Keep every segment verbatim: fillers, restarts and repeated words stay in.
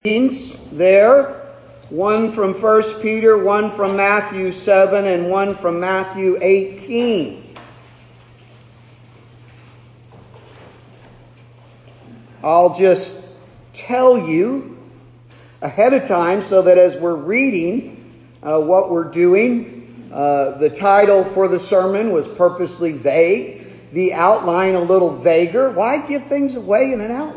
There, one from First Peter, one from Matthew seven, and one from Matthew eighteen. I'll just tell you ahead of time so that as we're reading uh, what we're doing, uh, the title for the sermon was purposely vague, the outline a little vaguer. Why give things away in an outline?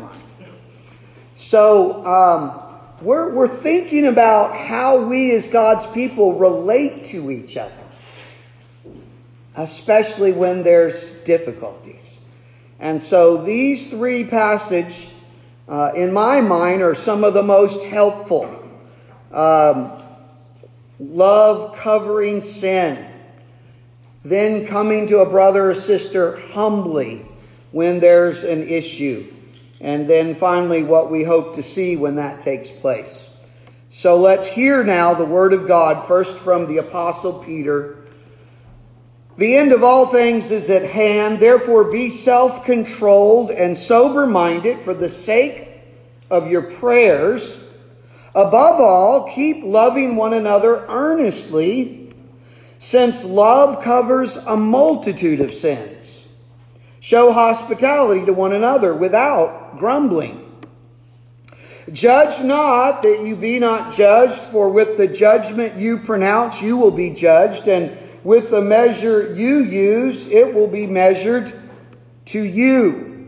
So, um, we're, we're thinking about how we as God's people relate to each other, especially when there's difficulties. And so these three passages, uh, in my mind, are some of the most helpful. Um, love covering sin. Then coming to a brother or sister humbly when there's an issue. And then finally, what we hope to see when that takes place. So let's hear now the word of God, first from the Apostle Peter. The end of all things is at hand. Therefore, be self-controlled and sober-minded for the sake of your prayers. Above all, keep loving one another earnestly, since love covers a multitude of sins. Show hospitality to one another without grumbling. Judge not that you be not judged, for with the judgment you pronounce you will be judged, and with the measure you use it will be measured to you.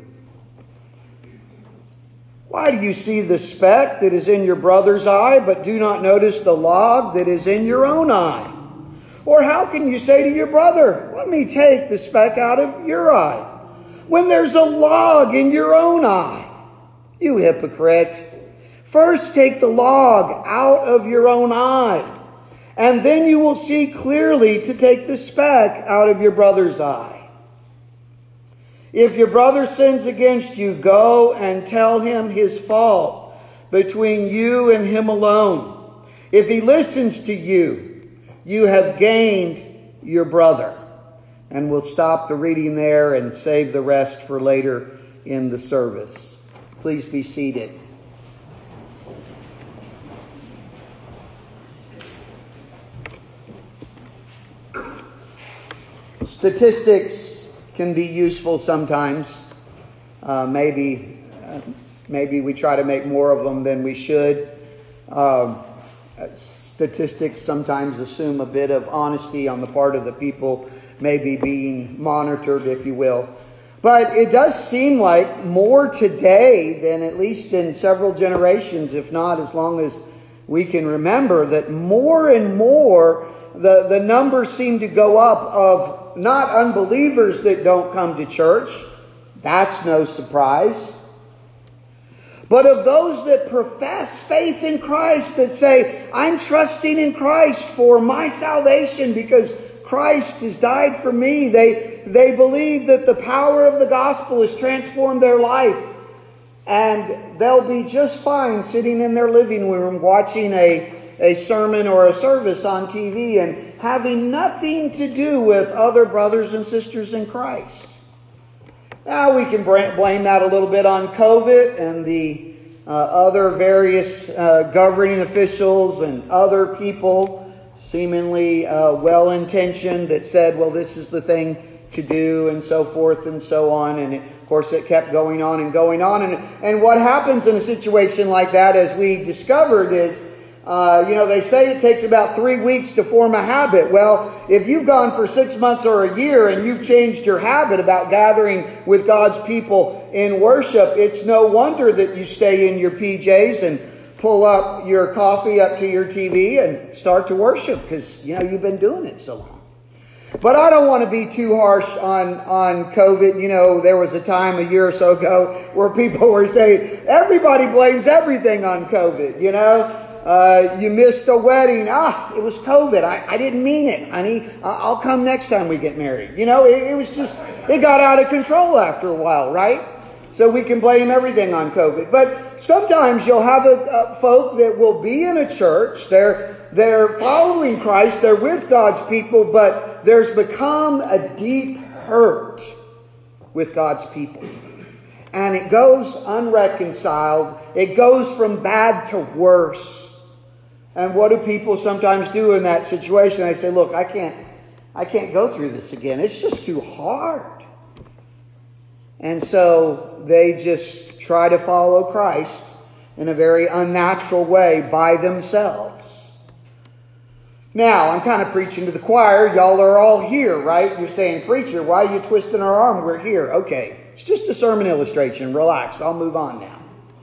Why do you see the speck that is in your brother's eye, but do not notice the log that is in your own eye? Or how can you say to your brother, let me take the speck out of your eye, when there's a log in your own eye? You hypocrite. First take the log out of your own eye, and then you will see clearly to take the speck out of your brother's eye. If your brother sins against you, go and tell him his fault between you and him alone. If he listens to you, you have gained your brother. And we'll stop the reading there and save the rest for later in the service. Please be seated. Statistics can be useful sometimes. Uh, maybe, uh, maybe we try to make more of them than we should. Uh, statistics sometimes assume a bit of honesty on the part of the people maybe being monitored, if you will. But it does seem like more today than at least in several generations, if not as long as we can remember, that more and more the, the numbers seem to go up of not unbelievers that don't come to church. That's no surprise. But of those that profess faith in Christ, that say, I'm trusting in Christ for my salvation because Christ has died for me. They, they believe that the power of the gospel has transformed their life. And they'll be just fine sitting in their living room watching a, a sermon or a service on T V and having nothing to do with other brothers and sisters in Christ. Now we can blame that a little bit on COVID and the uh, other various uh, governing officials and other people seemingly uh, well-intentioned that said, well, this is the thing to do, and so forth and so on. And it, of course, it kept going on and going on. And, and what happens in a situation like that, as we discovered, is, uh, you know, they say it takes about three weeks to form a habit. Well, if you've gone for six months or a year and you've changed your habit about gathering with God's people in worship, it's no wonder that you stay in your P Js and pull up your coffee up to your T V and start to worship because, you know, you've been doing it so long. But I don't want to be too harsh on, on COVID. You know, there was a time a year or so ago where people were saying, everybody blames everything on COVID, you know. Uh, you missed a wedding. Ah, it was COVID. I, I didn't mean it, honey. I'll come next time we get married. You know, it, it was just, it got out of control after a while, right? So we can blame everything on COVID. But sometimes you'll have a, a folk that will be in a church. They're, they're following Christ. They're with God's people. But there's become a deep hurt with God's people. And it goes unreconciled. It goes from bad to worse. And what do people sometimes do in that situation? They say, look, I can't, I can't go through this again. It's just too hard. And so they just try to follow Christ in a very unnatural way by themselves. Now, I'm kind of preaching to the choir. Y'all are all here, right? You're saying, preacher, why are you twisting our arm? We're here. Okay, it's just a sermon illustration. Relax. I'll move on now.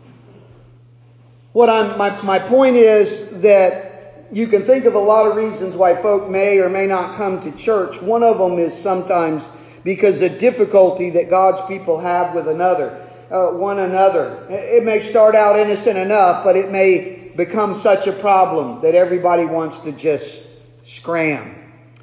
What I'm, my, my point is that you can think of a lot of reasons why folk may or may not come to church. One of them is sometimes because of difficulty that God's people have with another, uh, one another. It may start out innocent enough, but it may become such a problem that everybody wants to just scram.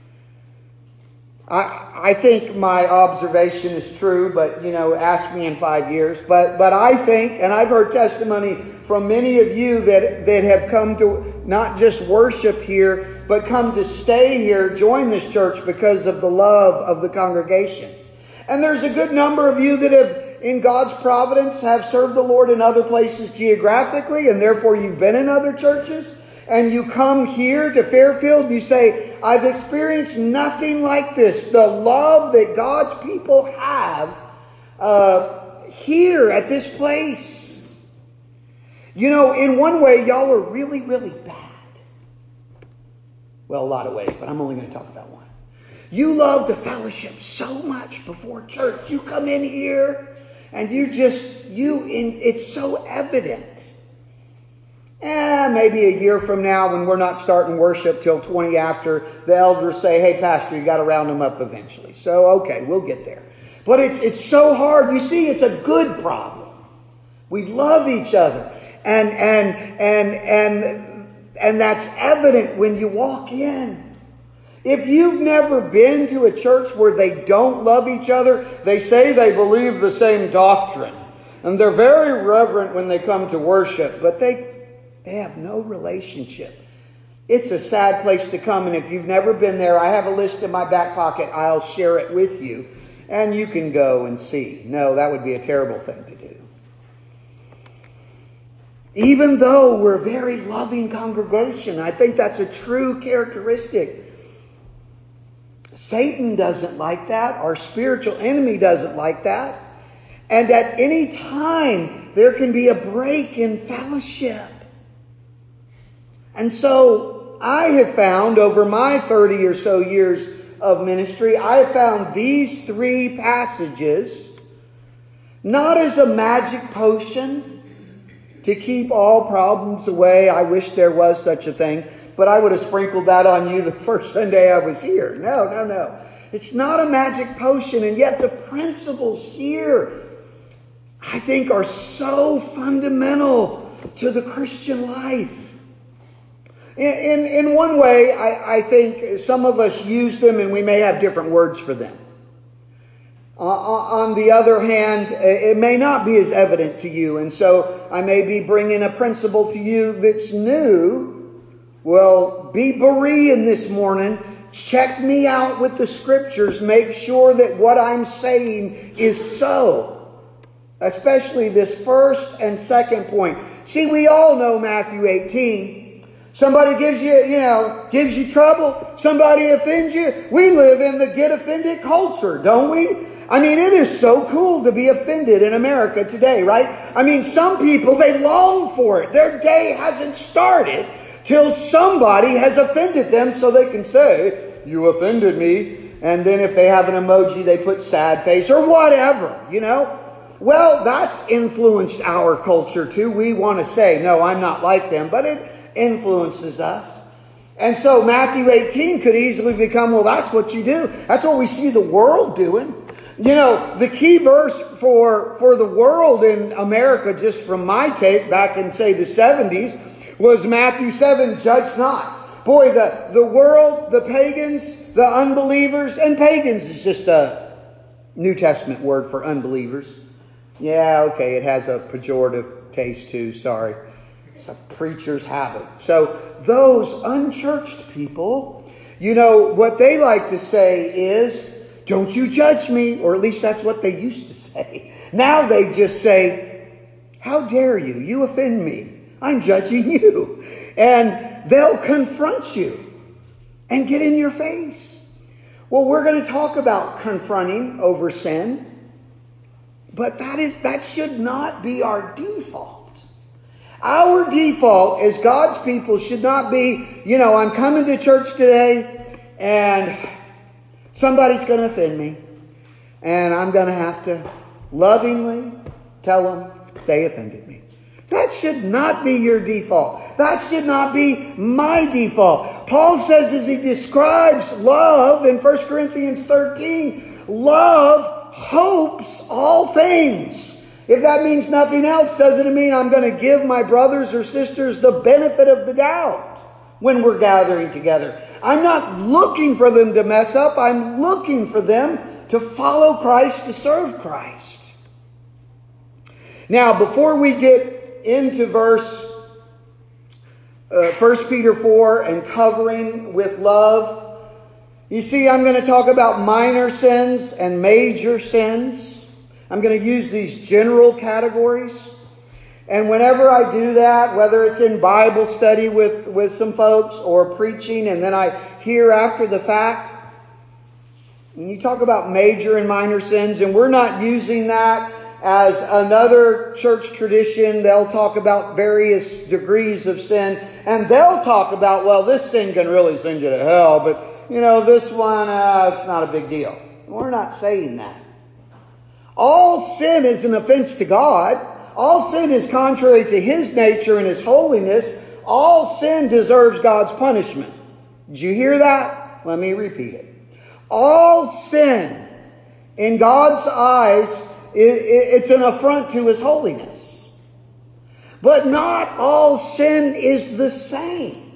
I, I think my observation is true, but, you know, ask me in five years. But, but I think, and I've heard testimony from many of you that, that have come to not just worship here, but come to stay here, join this church because of the love of the congregation. And there's a good number of you that have, in God's providence, have served the Lord in other places geographically, and therefore you've been in other churches, and you come here to Fairfield and you say, I've experienced nothing like this. The love that God's people have uh, here at this place. You know, in one way, y'all are really, really bad. Well, a lot of ways, but I'm only going to talk about one. You love the fellowship so much before church. You come in here and you just, you, in, it's so evident. Eh, maybe a year from now when we're not starting worship till twenty after, the elders say, hey, pastor, you got to round them up eventually. So, okay, we'll get there. But it's, it's so hard. You see, it's a good problem. We love each other. And, and, and, and, and that's evident when you walk in. If you've never been to a church where they don't love each other, they say they believe the same doctrine. And they're very reverent when they come to worship, but they, they have no relationship. It's a sad place to come, and if you've never been there, I have a list in my back pocket. I'll share it with you, and you can go and see. No, that would be a terrible thing to do. Even though we're a very loving congregation, I think that's a true characteristic. Satan doesn't like that. Our spiritual enemy doesn't like that. And at any time, there can be a break in fellowship. And so I have found over my thirty or so years of ministry, I have found these three passages not as a magic potion to keep all problems away. I wish there was such a thing. But I would have sprinkled that on you the first Sunday I was here. No, no, no. It's not a magic potion. And yet the principles here, I think, are so fundamental to the Christian life. In, in, in one way, I, I think some of us use them and we may have different words for them. Uh, on the other hand, it may not be as evident to you. And so I may be bringing a principle to you that's new. Well, be Berean this morning. Check me out with the scriptures. Make sure that what I'm saying is so. Especially this first and second point. See, we all know Matthew eighteen. Somebody gives you, you know, gives you trouble. Somebody offends you. We live in the get offended culture, don't we? I mean, it is so cool to be offended in America today, right? I mean, some people, they long for it. Their day hasn't started till somebody has offended them so they can say, you offended me. And then if they have an emoji, they put sad face or whatever, you know. Well, that's influenced our culture too. We want to say, no, I'm not like them, but it influences us. And so Matthew eighteen could easily become, well, that's what you do. That's what we see the world doing. You know, the key verse for, for the world in America, just from my take back in, say, the seventies, was Matthew seven, judge not. Boy, the, the world, the pagans, the unbelievers, and pagans is just a New Testament word for unbelievers. Yeah, okay, it has a pejorative taste too, sorry. It's a preacher's habit. So those unchurched people, you know, what they like to say is, don't you judge me, or at least that's what they used to say. Now they just say, How dare you? You offend me. I'm judging you. And they'll confront you and get in your face. Well, we're going to talk about confronting over sin. But that is that should not be our default. Our default as God's people should not be, you know, I'm coming to church today and somebody's going to offend me. And I'm going to have to lovingly tell them they offended me. That should not be your default. That should not be my default. Paul says as he describes love in First Corinthians thirteen, love hopes all things. If that means nothing else, doesn't it mean I'm going to give my brothers or sisters the benefit of the doubt when we're gathering together? I'm not looking for them to mess up. I'm looking for them to follow Christ, to serve Christ. Now, before we get into verse uh, First Peter four and covering with love, you see, I'm going to talk about minor sins and major sins. I'm going to use these general categories. And whenever I do that, whether it's in Bible study with, with some folks or preaching, and then I hear after the fact, when you talk about major and minor sins, and we're not using that as another church tradition. They'll talk about various degrees of sin, and they'll talk about, well, this sin can really send you to hell, but, you know, this one, uh, it's not a big deal. We're not saying that. All sin is an offense to God. All sin is contrary to His nature and His holiness. All sin deserves God's punishment. Did you hear that? Let me repeat it. All sin in God's eyes, it's an affront to His holiness. But not all sin is the same.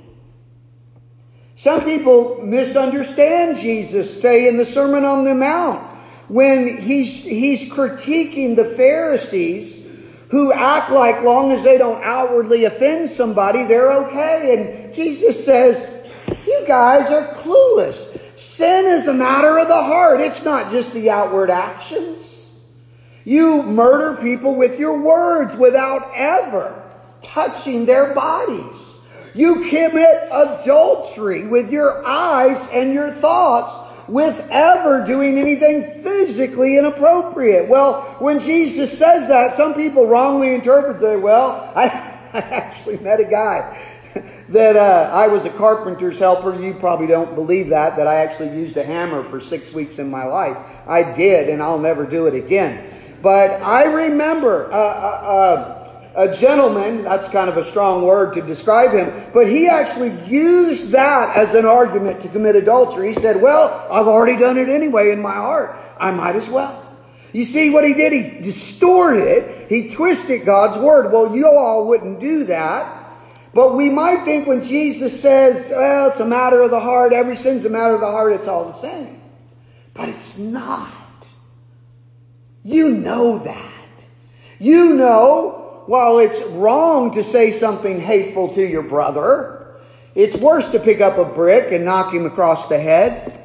Some people misunderstand Jesus, say in the Sermon on the Mount, when he's, he's critiquing the Pharisees who act like long as they don't outwardly offend somebody, they're okay. And Jesus says, you guys are clueless. Sin is a matter of the heart. It's not just the outward actions. You murder people with your words without ever touching their bodies. You commit adultery with your eyes and your thoughts with ever doing anything physically inappropriate. Well, when Jesus says that, some people wrongly interpret it. Well, I, I actually met a guy that uh, I was a carpenter's helper. You probably don't believe that, that I actually used a hammer for six weeks in my life. I did, and I'll never do it again. But I remember uh, uh, uh, a gentleman, that's kind of a strong word to describe him, but he actually used that as an argument to commit adultery. He said, well, I've already done it anyway in my heart. I might as well. You see what he did? He distorted it. He twisted God's word. Well, you all wouldn't do that. But we might think when Jesus says, well, it's a matter of the heart, every sin's a matter of the heart, it's all the same. But it's not. You know that. You know, while it's wrong to say something hateful to your brother, it's worse to pick up a brick and knock him across the head.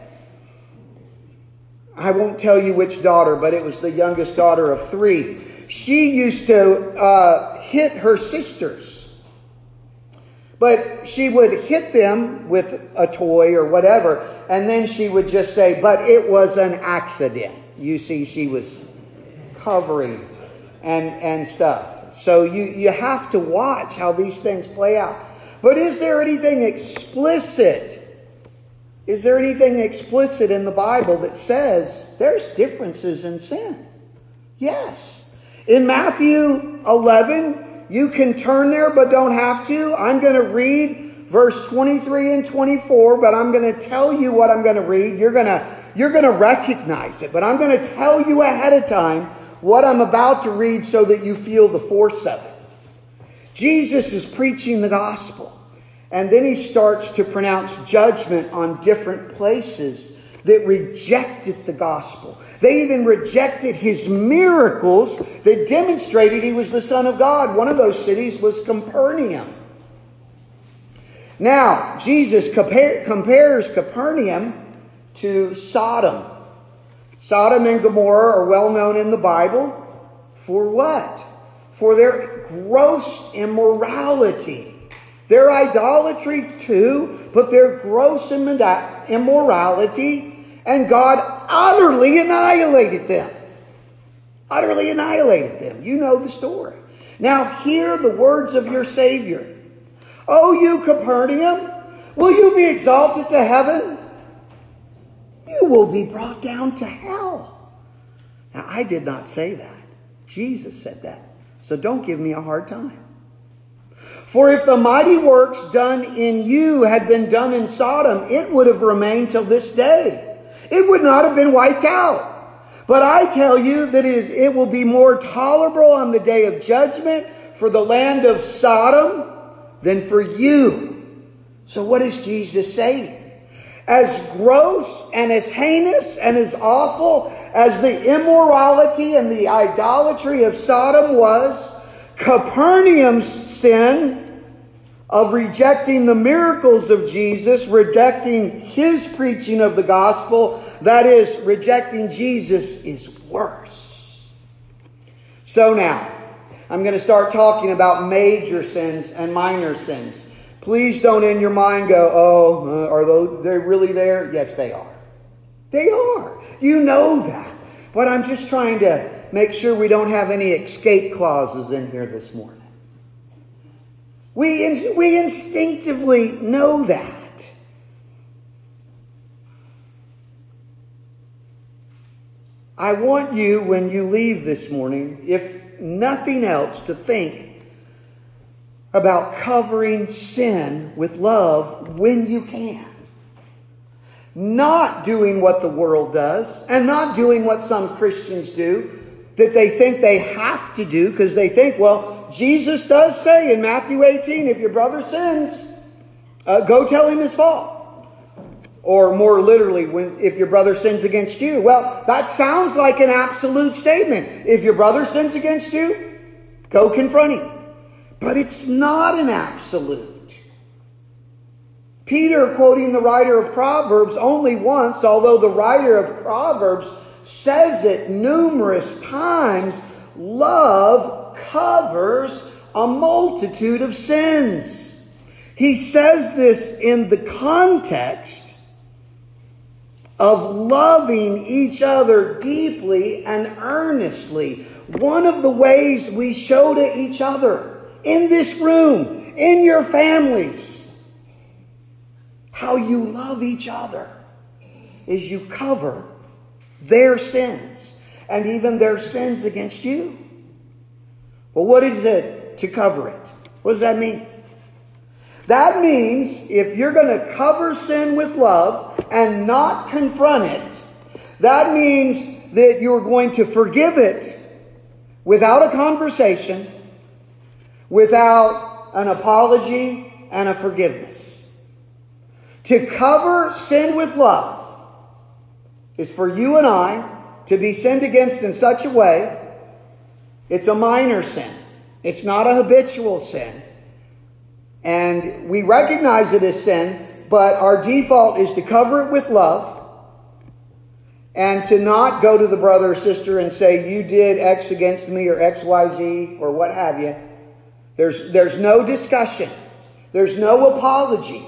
I won't tell you which daughter, but it was the youngest daughter of three. She used to uh, hit her sisters. But she would hit them with a toy or whatever, and then she would just say, but it was an accident. You see, she was covering and and stuff. So you, you have to watch how these things play out. But is there anything explicit? Is there anything explicit in the Bible that says there's differences in sin? Yes. In Matthew eleven, you can turn there but don't have to. I'm going to read verse twenty-three and twenty-four, but I'm going to tell you what I'm going to read. You're going to you're going to recognize it, but I'm going to tell you ahead of time what I'm about to read so that you feel the force of it. Jesus is preaching the gospel, and then he starts to pronounce judgment on different places that rejected the gospel. They even rejected his miracles that demonstrated he was the Son of God. One of those cities was Capernaum. Now, Jesus compare, compares Capernaum to Sodom. Sodom and Gomorrah are well known in the Bible for what? for their gross immorality. Their idolatry too, but their gross immorality, and God utterly annihilated them. Utterly annihilated them. You know the story. Now hear the words of your Savior. O you Capernaum, will you be exalted to heaven? You will be brought down to hell. Now I did not say that. Jesus said that. So don't give me a hard time. For if the mighty works done in you had been done in Sodom, it would have remained till this day. It would not have been wiped out. But I tell you that it, is, it will be more tolerable on the day of judgment for the land of Sodom than for you. So what is Jesus saying? As gross and as heinous and as awful as the immorality and the idolatry of Sodom was, Capernaum's sin of rejecting the miracles of Jesus, rejecting his preaching of the gospel, that is, rejecting Jesus, is worse. So now, I'm going to start talking about major sins and minor sins. Please don't in your mind go, oh, are those, they're really there? Yes, they are. They are. You know that. But I'm just trying to make sure we don't have any escape clauses in here this morning. We, we instinctively know that. I want you, when you leave this morning, if nothing else, to think about covering sin with love when you can. Not doing what the world does, and not doing what some Christians do, that they think they have to do, because they think, well, Jesus does say in Matthew eighteen, if your brother sins, uh, go tell him his fault. Or more literally, when if your brother sins against you. Well, that sounds like an absolute statement. If your brother sins against you, go confront him. But it's not an absolute. Peter, quoting the writer of Proverbs only once, although the writer of Proverbs says it numerous times, love covers a multitude of sins. He says this in the context of loving each other deeply and earnestly. One of the ways we show to each other in this room, in your families, how you love each other is you cover their sins and even their sins against you. Well, what is it to cover it? What does that mean? That means if you're going to cover sin with love and not confront it, that means that you're going to forgive it without a conversation, without an apology and a forgiveness. To cover sin with love is for you and I to be sinned against in such a way, it's a minor sin. It's not a habitual sin. And we recognize it as sin, but our default is to cover it with love and to not go to the brother or sister and say, you did X against me or X Y Z or what have you. There's, there's no discussion. There's no apology.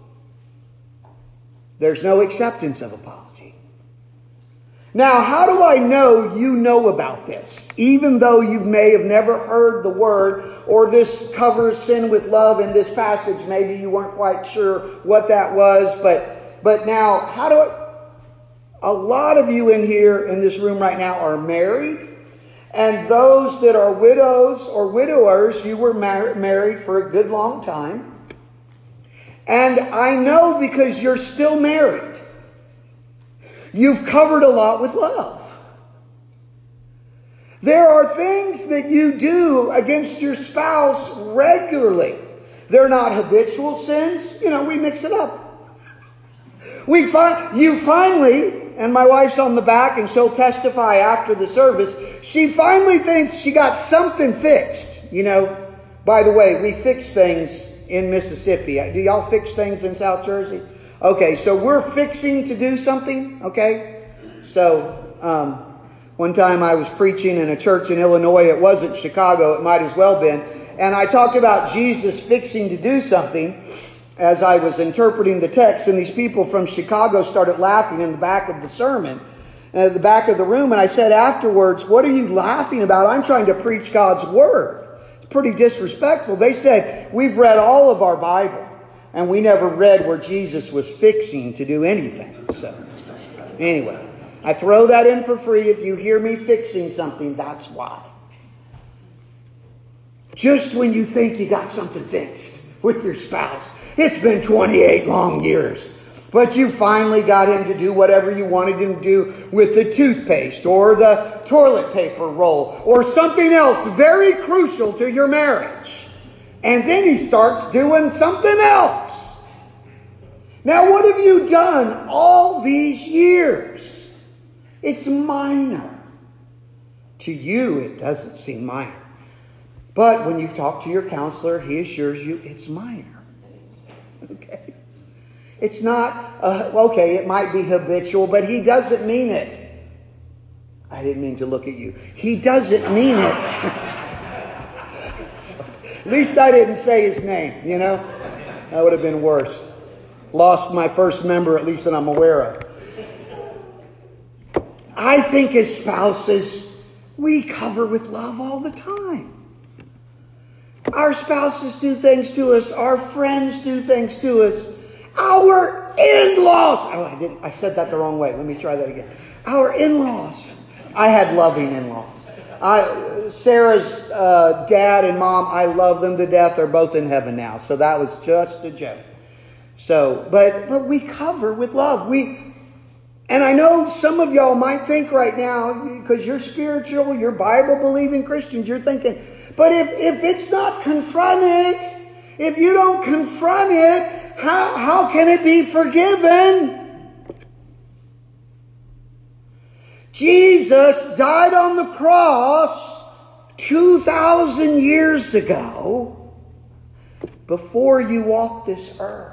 There's no acceptance of apology. Now, how do I know you know about this? Even though you may have never heard the word, or this covers sin with love in this passage. Maybe you weren't quite sure what that was. But, but now, how do I... A lot of you in here, in this room right now, are married. And those that are widows or widowers, you were mar- married for a good long time. And I know because you're still married, you've covered a lot with love. There are things that you do against your spouse regularly. They're not habitual sins. You know, we mix it up. We find you finally, and my wife's on the back and she'll testify after the service, she finally thinks she got something fixed. You know, by the way, we fix things in Mississippi. Do y'all fix things in South Jersey? Okay, so we're fixing to do something, okay? So, um, One time I was preaching in a church in Illinois. It wasn't Chicago. It might as well been. And I talked about Jesus fixing to do something as I was interpreting the text. And these people from Chicago started laughing in the back of the sermon, at the back of the room. And I said afterwards, what are you laughing about? I'm trying to preach God's word. It's pretty disrespectful. They said, we've read all of our Bible, and we never read where Jesus was fixing to do anything. So anyway, I throw that in for free. If you hear me fixing something, that's why. Just when you think you got something fixed with your spouse, it's been twenty-eight long years, but you finally got him to do whatever you wanted him to do with the toothpaste or the toilet paper roll or something else very crucial to your marriage. And then he starts doing something else. Now, what have you done all these years? It's minor. To you, it doesn't seem minor. But when you've talked to your counselor, he assures you it's minor. Okay? It's not, uh, okay, it might be habitual, but he doesn't mean it. I didn't mean to look at you. He doesn't mean it. So, at least I didn't say his name, you know? That would have been worse. Lost my first member, at least that I'm aware of. I think as spouses, we cover with love all the time. Our spouses do things to us. Our friends do things to us. Our in-laws. Oh, I didn't. I said that the wrong way. Let me try that again. Our in-laws. I had loving in-laws. I, Sarah's uh, dad and mom, I love them to death. They're both in heaven now. So that was just a joke. So, but but we cover with love. We, and I know some of y'all might think right now, because you're spiritual, you're Bible-believing Christians, you're thinking, but if, if it's not confronted, if you don't confront it, how, how can it be forgiven? Jesus died on the cross two thousand years ago before you walked this earth.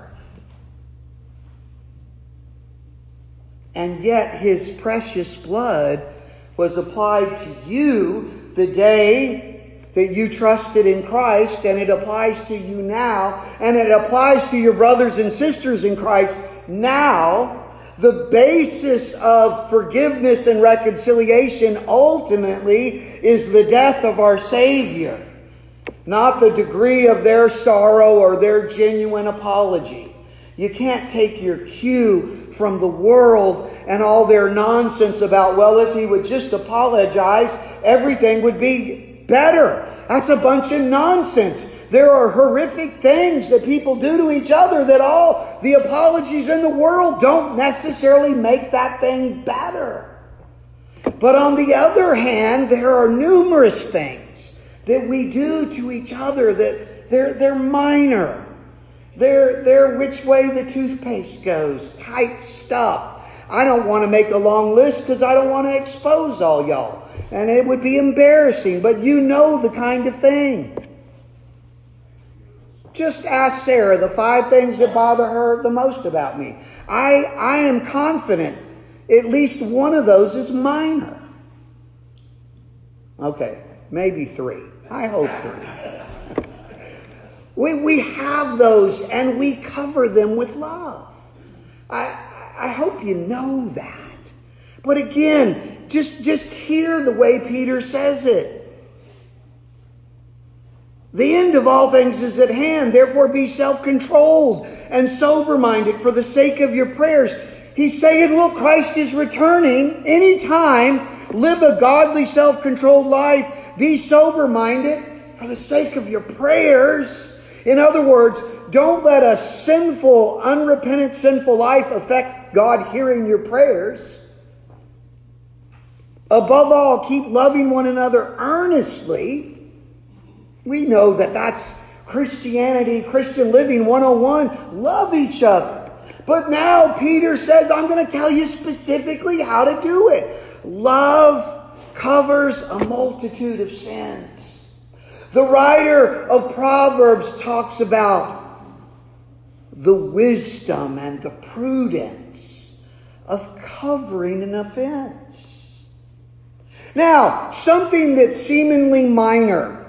And yet his precious blood was applied to you the day that you trusted in Christ, and it applies to you now, and it applies to your brothers and sisters in Christ now. The basis of forgiveness and reconciliation ultimately is the death of our Savior, not the degree of their sorrow or their genuine apology. You can't take your cue from the world and all their nonsense about, well, if he would just apologize, everything would be better. That's a bunch of nonsense. There are horrific things that people do to each other that all the apologies in the world don't necessarily make that thing better. But on the other hand, there are numerous things that we do to each other that they're, they're minor. They're, they're which way the toothpaste goes type stuff. I don't want to make a long list because I don't want to expose all y'all. And it would be embarrassing, but you know the kind of thing. Just ask Sarah the five things that bother her the most about me. I, I am confident at least one of those is minor. Okay, maybe three. I hope three. We, we have those and we cover them with love. I, I hope you know that. But again, Just, just hear the way Peter says it. The end of all things is at hand. Therefore be self-controlled and sober-minded for the sake of your prayers. He's saying, look, Christ is returning anytime. Live a godly, self-controlled life. Be sober-minded for the sake of your prayers. In other words, don't let a sinful, unrepentant, sinful life affect God hearing your prayers. Above all, keep loving one another earnestly. We know that that's Christianity, Christian living one oh one. Love each other. But now Peter says, I'm going to tell you specifically how to do it. Love covers a multitude of sins. The writer of Proverbs talks about the wisdom and the prudence of covering an offense. Now, something that's seemingly minor,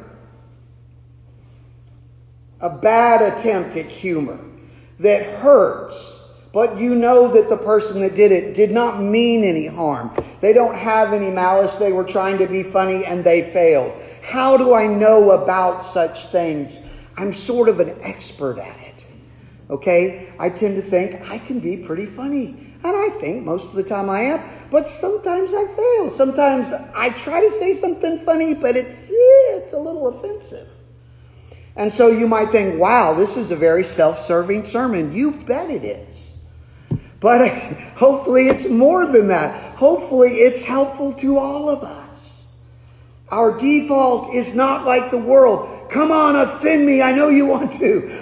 a bad attempt at humor that hurts, but you know that the person that did it did not mean any harm. They don't have any malice. They were trying to be funny and they failed. How do I know about such things? I'm sort of an expert at it. Okay? I tend to think I can be pretty funny. And I think most of the time I am. But sometimes I fail. Sometimes I try to say something funny, but it's, it's a little offensive. And so you might think, wow, this is a very self-serving sermon. You bet it is. But hopefully it's more than that. Hopefully it's helpful to all of us. Our default is not like the world. Come on, offend me. I know you want to.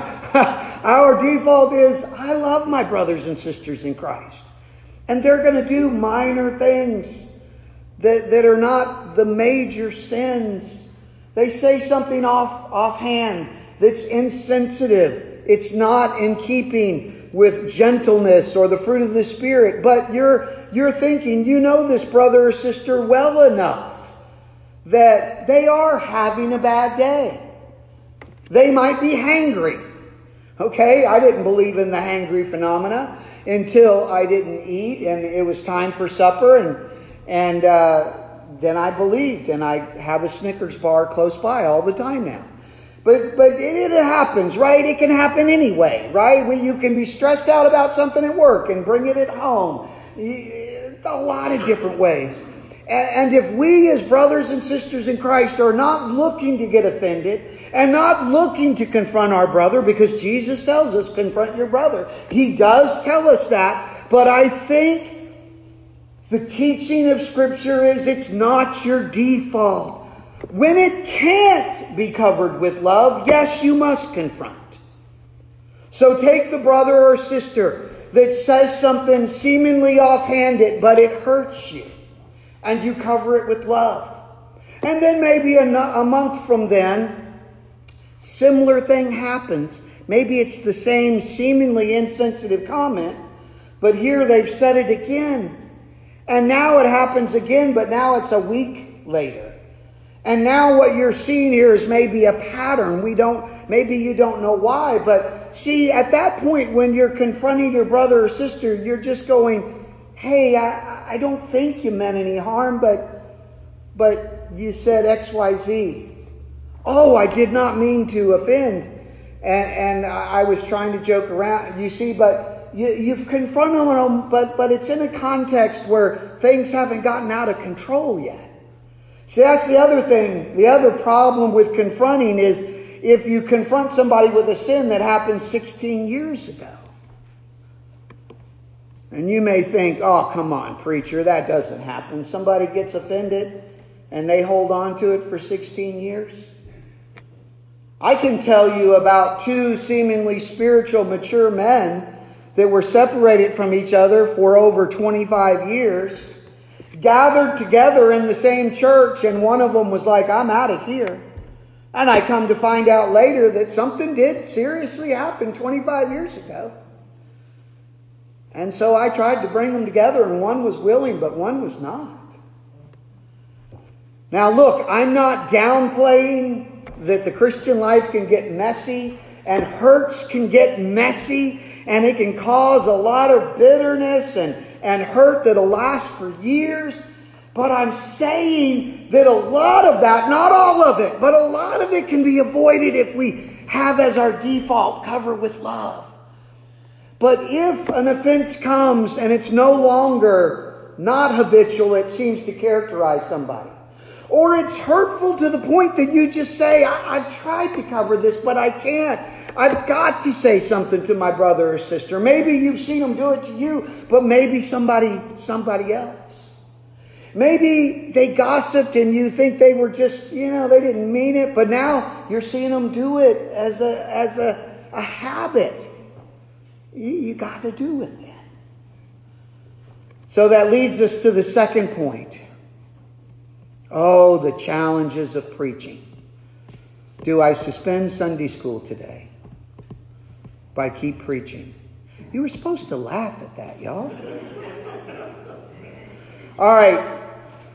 Our default is, I love my brothers and sisters in Christ. And they're going to do minor things that, that are not the major sins. They say something off offhand that's insensitive. It's not in keeping with gentleness or the fruit of the Spirit. But you're, you're thinking, you know this brother or sister well enough that they are having a bad day. They might be hangry. Okay, I didn't believe in the hangry phenomena until I didn't eat and it was time for supper. And, and uh, then I believed, and I have a Snickers bar close by all the time now. But but it, it happens, right? It can happen anyway, right? When you can be stressed out about something at work and bring it at home. A lot of different ways. And, and if we as brothers and sisters in Christ are not looking to get offended and not looking to confront our brother, because Jesus tells us, confront your brother. He does tell us that. But I think the teaching of Scripture is it's not your default. When it can't be covered with love, yes, you must confront. So take the brother or sister that says something seemingly offhanded, but it hurts you, and you cover it with love. And then maybe a, a month from then, similar thing happens. Maybe it's the same seemingly insensitive comment, but here they've said it again. And now it happens again, but now it's a week later. And now what you're seeing here is maybe a pattern. We don't, maybe you don't know why, but see, at that point when you're confronting your brother or sister, you're just going, hey, I, I don't think you meant any harm, but, but you said X, Y, Z. Oh, I did not mean to offend. And, and I was trying to joke around, you see, but you, you've confronted them, but, but it's in a context where things haven't gotten out of control yet. See, that's the other thing. The other problem with confronting is if you confront somebody with a sin that happened sixteen years ago. And you may think, oh, come on, preacher, that doesn't happen. Somebody gets offended and they hold on to it for sixteen years. I can tell you about two seemingly spiritual, mature men that were separated from each other for over twenty-five years. Gathered together in the same church, and one of them was like, I'm out of here. And I come to find out later that something did seriously happen twenty-five years ago. And so I tried to bring them together, and one was willing, but one was not. Now look, I'm not downplaying that the Christian life can get messy, and hurts can get messy, and it can cause a lot of bitterness and and hurt that'll last for years. But I'm saying that a lot of that, not all of it, but a lot of it can be avoided if we have as our default cover with love. But if an offense comes and it's no longer not habitual, it seems to characterize somebody, or it's hurtful to the point that you just say, I- I've tried to cover this, but I can't. I've got to say something to my brother or sister. Maybe you've seen them do it to you, but maybe somebody, somebody else. Maybe they gossiped and you think they were just, you know, they didn't mean it, but now you're seeing them do it as a, as a, a habit. You, you got to do it then. So that leads us to the second point. Oh, the challenges of preaching. Do I suspend Sunday school today by keep preaching? You were supposed to laugh at that, y'all. All right.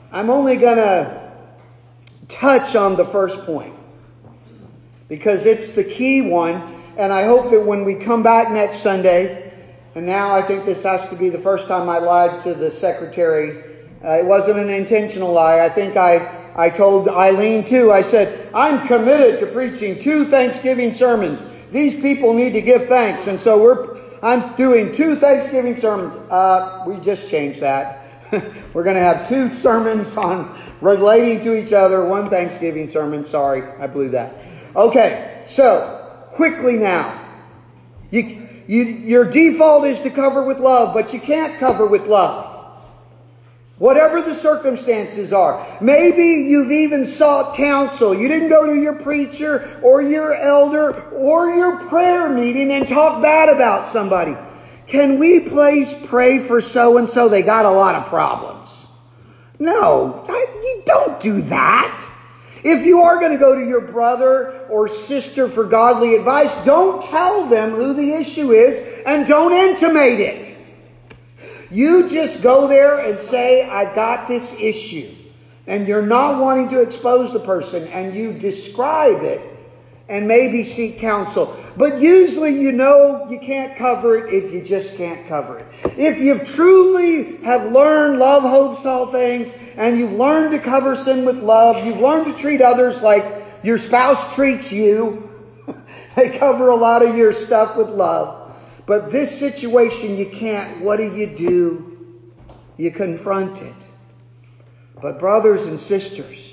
I'm only going to touch on the first point because it's the key one. And I hope that when we come back next Sunday, and now I think this has to be the first time I lied to the secretary. Uh, it wasn't an intentional lie. I think I, I told Eileen too. I said, I'm committed to preaching two Thanksgiving sermons. These people need to give thanks. And so we're I'm doing two Thanksgiving sermons. Uh, we just changed that. We're going to have two sermons on relating to each other. One Thanksgiving sermon. Sorry, I blew that. Okay, so quickly now. You, you, your default is to cover with love, but you can't cover with love. Whatever the circumstances are. Maybe you've even sought counsel. You didn't go to your preacher or your elder or your prayer meeting and talk bad about somebody. Can we please pray for so-and-so? They got a lot of problems. No, you don't do that. If you are going to go to your brother or sister for godly advice, don't tell them who the issue is and don't intimate it. You just go there and say, I got this issue. And you're not wanting to expose the person. And you describe it and maybe seek counsel. But usually you know you can't cover it if you just can't cover it. If you've truly have learned love, hopes, all things, and you've learned to cover sin with love, you've learned to treat others like your spouse treats you. They cover a lot of your stuff with love. But this situation you can't. What do you do? You confront it. But brothers and sisters,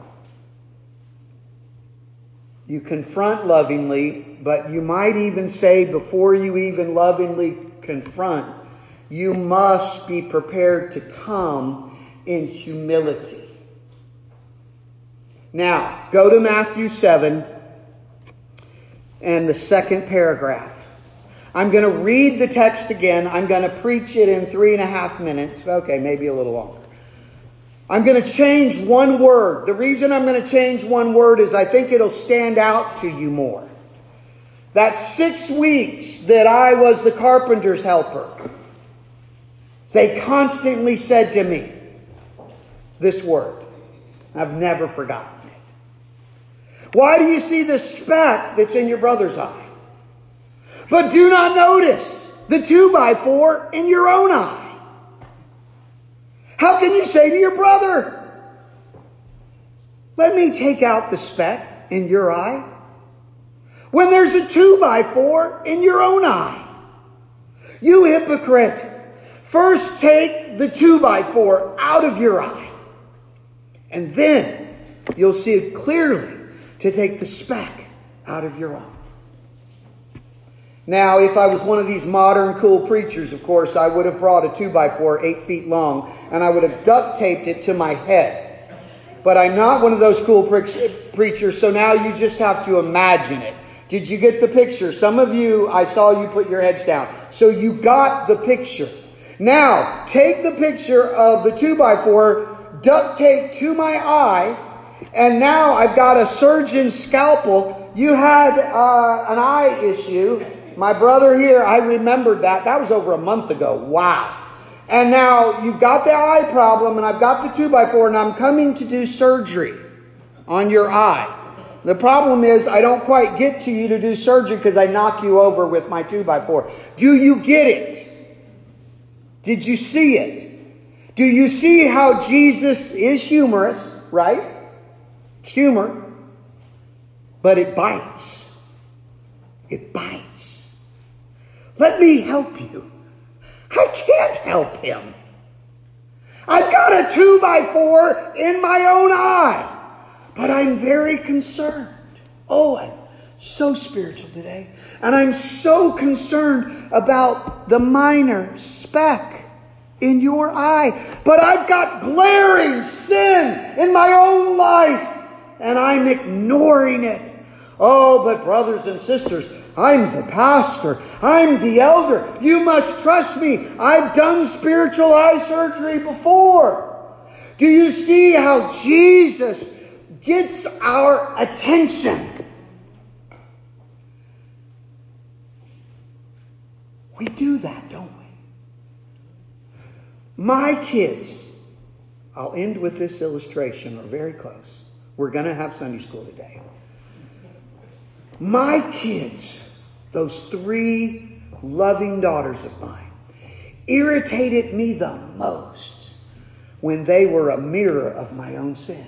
you confront lovingly, but you might even say before you even lovingly confront, you must be prepared to come in humility. Now, go to Matthew seven and the second paragraph. I'm going to read the text again. I'm going to preach it in three and a half minutes. Okay, maybe a little longer. I'm going to change one word. The reason I'm going to change one word is I think it'll stand out to you more. That six weeks that I was the carpenter's helper, they constantly said to me this word. I've never forgotten it. Why do you see the speck that's in your brother's eye, but do not notice the two by four in your own eye? How can you say to your brother, let me take out the speck in your eye, when there's a two by four in your own eye? You hypocrite! First take the two by four out of your eye, and then you'll see it clearly to take the speck out of your own. Now, if I was one of these modern cool preachers, of course, I would have brought a two by four eight feet long and I would have duct taped it to my head. But I'm not one of those cool pre- preachers, so now you just have to imagine it. Did you get the picture? Some of you, I saw you put your heads down. So you got the picture. Now, take the picture of the two by four, duct tape to my eye, and now I've got a surgeon's scalpel. You had uh, an eye issue. My brother here, I remembered that. That was over a month ago. Wow. And now you've got the eye problem, and I've got the two by four, and I'm coming to do surgery on your eye. The problem is I don't quite get to you to do surgery because I knock you over with my two by four. Do you get it? Did you see it? Do you see how Jesus is humorous, right? It's humor. But it bites. It bites. Let me help you. I can't help him. I've got a two by four in my own eye. But I'm very concerned. Oh, I'm so spiritual today. And I'm so concerned about the minor speck in your eye. But I've got glaring sin in my own life, and I'm ignoring it. Oh, but brothers and sisters, I'm the pastor. I'm the elder. You must trust me. I've done spiritual eye surgery before. Do you see how Jesus gets our attention? We do that, don't we? My kids I'll end with this illustration, or very close. We're going to have Sunday school today. My kids, those three loving daughters of mine, irritated me the most when they were a mirror of my own sin.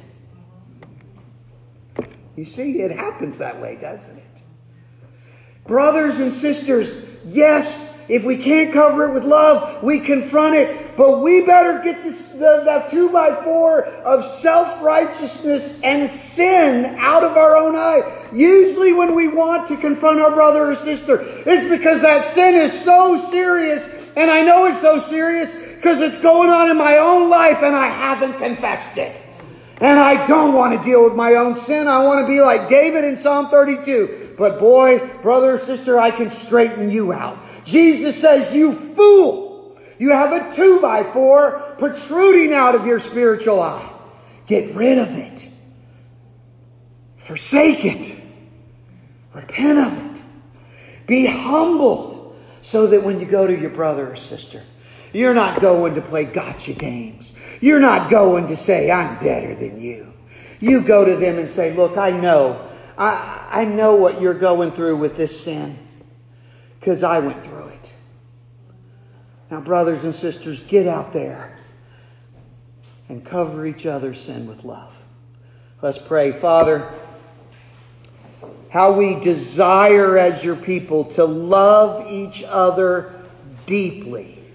You see, it happens that way, doesn't it? Brothers and sisters, yes, if we can't cover it with love, we confront it. But we better get this, the, the two by four of self-righteousness and sin out of our own eye. Usually when we want to confront our brother or sister, it's because that sin is so serious. And I know it's so serious because it's going on in my own life and I haven't confessed it. And I don't want to deal with my own sin. I want to be like David in Psalm thirty-two. But boy, brother or sister, I can straighten you out. Jesus says, you fool, you have a two by four protruding out of your spiritual eye. Get rid of it. Forsake it. Repent of it. Be humbled so that when you go to your brother or sister, you're not going to play gotcha games. You're not going to say, I'm better than you. You go to them and say, look, I know. I, I know what you're going through with this sin. Because I went through it. Now, brothers and sisters, get out there and cover each other's sin with love. Let's pray. Father, how we desire as your people to love each other deeply.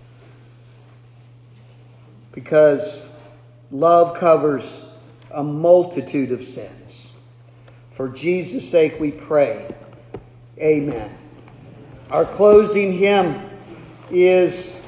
Because love covers a multitude of sins. For Jesus' sake we pray. Amen. Our closing hymn is